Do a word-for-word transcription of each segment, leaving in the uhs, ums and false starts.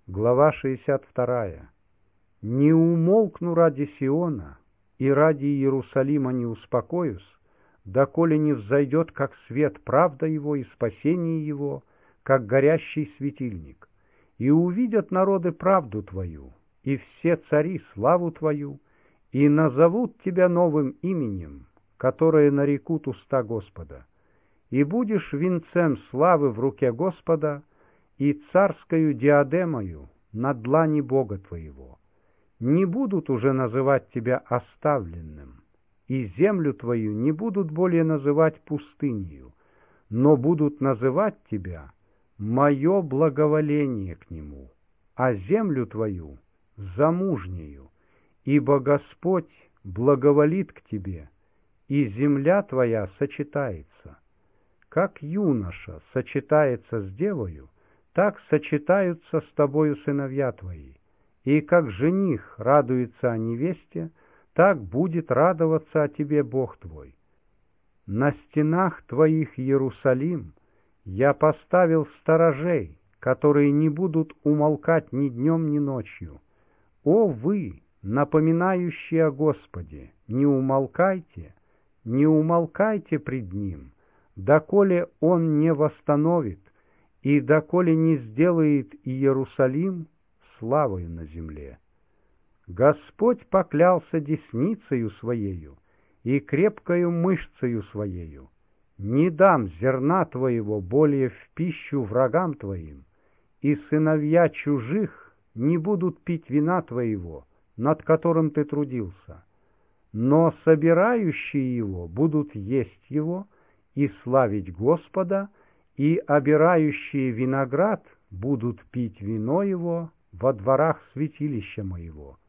Глава шестьдесят вторая. «Не умолкну ради Сиона, и ради Иерусалима не успокоюсь, доколе не взойдет, как свет, правда его и спасение его, как горящий светильник. И увидят народы правду твою, и все цари славу твою, и назовут тебя новым именем, которое нарекут уста Господа. И будешь венцем славы в руке Господа, и царскою диадемою на длани Бога твоего. Не будут уже называть тебя оставленным, и землю твою не будут более называть пустынью, но будут называть тебя мое благоволение к нему, а землю твою замужнею, ибо Господь благоволит к тебе, и земля твоя сочетается. Как юноша сочетается с девою, так сочетаются с тобою сыновья твои, и как жених радуется о невесте, так будет радоваться о тебе Бог твой. На стенах твоих, Иерусалим, я поставил сторожей, которые не будут умолкать ни днем, ни ночью. О вы, напоминающие о Господе, не умолкайте, не умолкайте пред Ним, доколе Он не восстановит, и доколе не сделает Иерусалим славою на земле. Господь поклялся десницею Своею и крепкою мышцею Своею: не дам зерна твоего более в пищу врагам твоим, и сыновья чужих не будут пить вина твоего, над которым ты трудился, но собирающие его будут есть его и славить Господа, и обирающие виноград будут пить вино его во дворах святилища моего.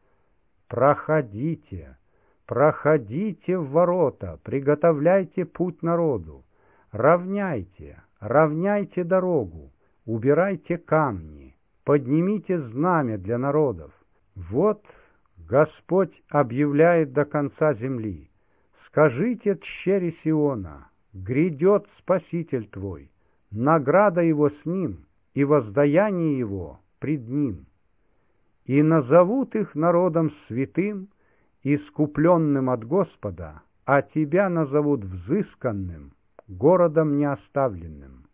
Проходите, проходите в ворота, приготовляйте путь народу, равняйте, равняйте дорогу, убирайте камни, поднимите знамя для народов. Вот Господь объявляет до конца земли: скажите тщери Сиона, грядет Спаситель твой, награда его с ним, и воздаяние его пред ним. И назовут их народом святым, искупленным от Господа, а тебя назовут взысканным, городом неоставленным.